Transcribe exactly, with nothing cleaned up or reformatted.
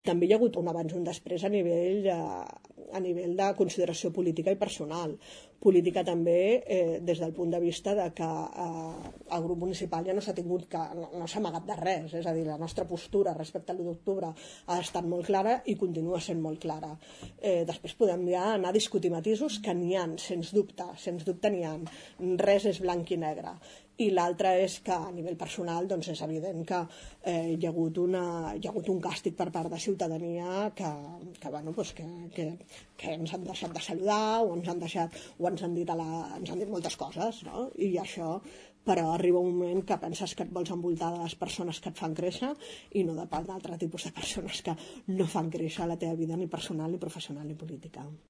També hi ha hagut un abans i un després a nivell, eh, a nivell de consideració política i personal. Política també eh, des del punt de vista de que eh, el grup municipal ja no s'ha tingut que, no, no s'ha amagat de res, és a dir, la nostra postura respecte a l'u d'octubre ha estat molt clara i continua sent molt clara. Eh, després podem ja anar a discutir matisos que n'hi ha, sens dubte, sens dubte n'hi ha. Res és blanc i negre. I l'altre és que a nivell personal doncs és evident que eh, hi, ha hagut una, hi ha hagut un càstig per part de ciutadania que, que, bueno, doncs que, que, que ens han deixat de saludar o ens han deixat o ens han dit, a la, ens han dit moltes coses, no? I això, però arriba un moment que penses que et vols envoltar de les persones que et fan créixer i no de part d'altre tipus de persones que no fan créixer la teva vida ni personal, ni professional, ni política.